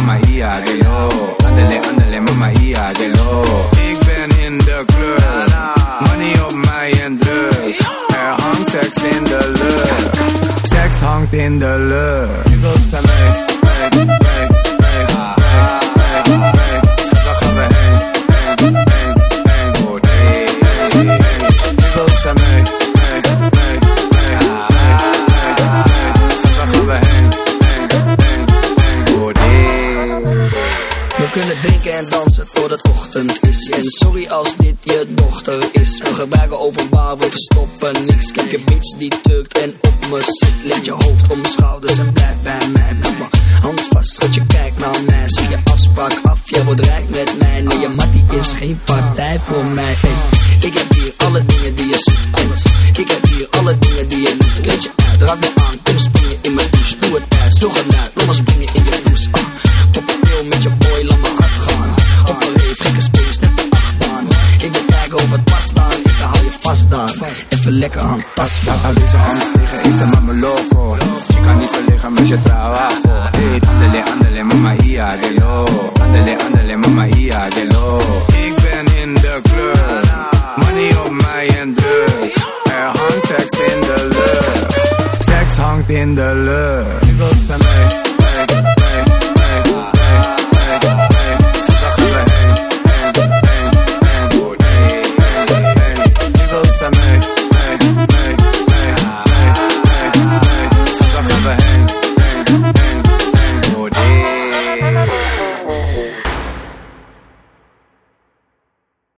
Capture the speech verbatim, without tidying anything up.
mama, ia, gelo. Andele, andele, mama, ia, gelo. Ik ben in de club, money op mij en drugs. Er hangt seks in de lucht, seks hangt in de lucht. Je wilt zijn mee, mee, mee, mee, mee, mee, mee. Schat, waar gaan we heen, heen, heen, heen, oh nee. Je wilt zijn mee, mee, mee, mee, mee, mee. Schat, waar gaan we heen, heen, heen, heen, oh nee. We kunnen drinken en dansen tot het ochtend is. En sorry als dit je dochter is. We gebruiken openbaar, we verstoppen niks. Kijk een bitch die tukt en op me zit. Leg je hoofd op mijn schouders en blijf bij mij. Blijf mijn hand vast, schat, je kijkt naar mij. Zie je afspraak af, jij wordt rijk met mij. Nee, je mattie is geen partij voor mij. Hey, ik heb hier alle dingen die je zoekt, alles. Ik heb hier alle dingen die je lief. Kleed je uit, raak me aan, kom springen in mijn douche. Doe het thuis, doe het uit, kom maar springen in je douche. uh. Op een pil met je boy, laat me hard gaan. Op een reef, gekke space, net de achtbaan. Ik wil kijken of het past dan, ik hou je vast dan. Even lekker aan, pas maar. Laat al deze angst tegen, is een mama loco. Je kan niet verliggen met je trabajo. Hey, andele, andele, mama, ia, gelo. Andele, andele, mama, ia, gelo. Ik ben in de club, money op mij en drugs. Er hangt seks in de lucht, seks hangt in de lucht.